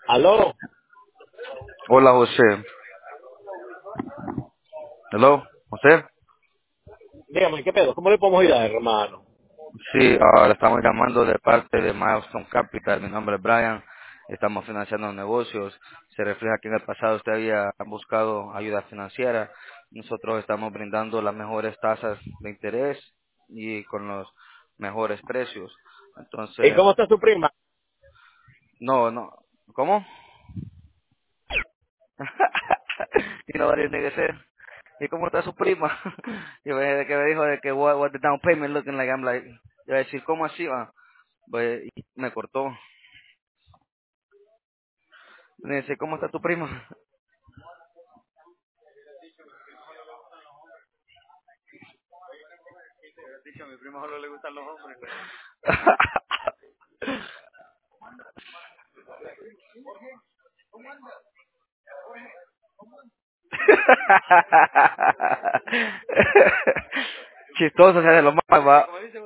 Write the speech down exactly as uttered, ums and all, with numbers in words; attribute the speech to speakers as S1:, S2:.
S1: Aló,
S2: Hola, José. Hello, José.
S1: dígame, ¿qué pedo? ¿Cómo le podemos ayudar, hermano?
S2: Sí, ah, le estamos llamando de parte de Milestone Capital. Mi nombre es Brian. Estamos financiando negocios. Se refleja que en el pasado usted había buscado ayuda financiera. Nosotros estamos brindando las mejores tasas de interés y con los mejores precios.
S1: ¿Y
S2: Entonces,
S1: cómo está su prima?
S2: no, no. ¿Cómo? y no vale que ser. ¿Y cómo está su prima? y me, que me dijo de que what, what the down payment looking like. I'm like, yo iba a decir, ¿cómo así va? Pues y me cortó. Me dice, ¿cómo está tu prima? Dicho, a mi prima solo le gustan los hombres. Chistoso, o sea, de lo más va.